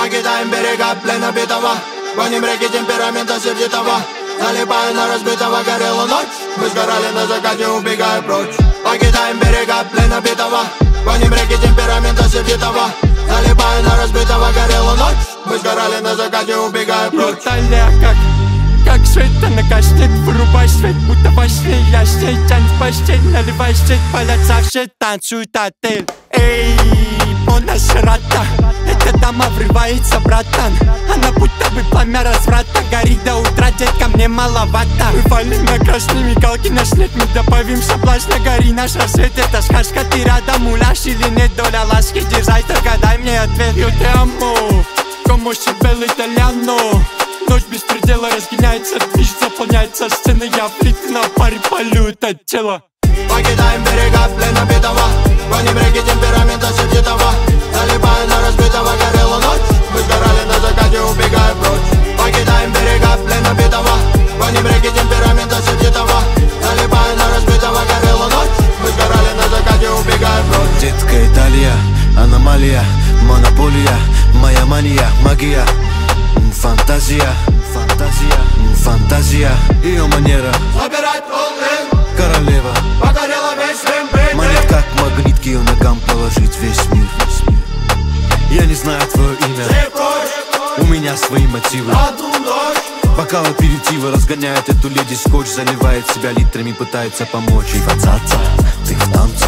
Покидаем берега плена битого, гоним реки темперамента сердитого. Налипая на разбитого, горела ночь, мы сгорали на закате, убегая прочь. Покидаем берега плена битого, гоним реки темперамента сердитого. Налипая на разбитого, горела ночь, мы сгорали на закате, убегая прочь. Виталя, как свет, она кашлет, вырубай свет, будто во сне. Я с ней тянет в постель, наливай свет, палятся все, танцует отель. Эй, Мона Ширата, эта дама врывается, братан. Она будто бы пламя разврата, горит до утра, детка, мне маловато. Мы валим на красные мигалки, наш нет, мы добавим соблазна. Гори наш рассвет, это сказка, ты рядом, муляж или нет, доля ласки. Дерзай, только дай мне ответ. Yo te amo, como si bello italiano. Ночь без предела разгоняется, движ заполняется сцена. Я фрик на паре, полю это тело. Покидаем берега плена битого, гоним реки темперамента сердитого. Налипая на разбитого, горела ночь, мы сгорали на закате, убегая прочь. Покидаем берега плена битого, гоним реки темперамента сердитого. Налипая на разбитого, горела ночь, мы сгорали на закате, убегая прочь. Детка Италия, аномалия, монополия, моя мания, магия. Фантазия, фантазия, фантазия. Ее манера Собирать волны, королева покорила весь Рим, baby. манит как магнит, к ее ногам положить весь мир. Я не знаю твое имя, у меня свои мотивы. Бокал аперитива разгоняет эту леди скотч, заливает себя литрами, пытается помочь. И двадцаться, ты в танце.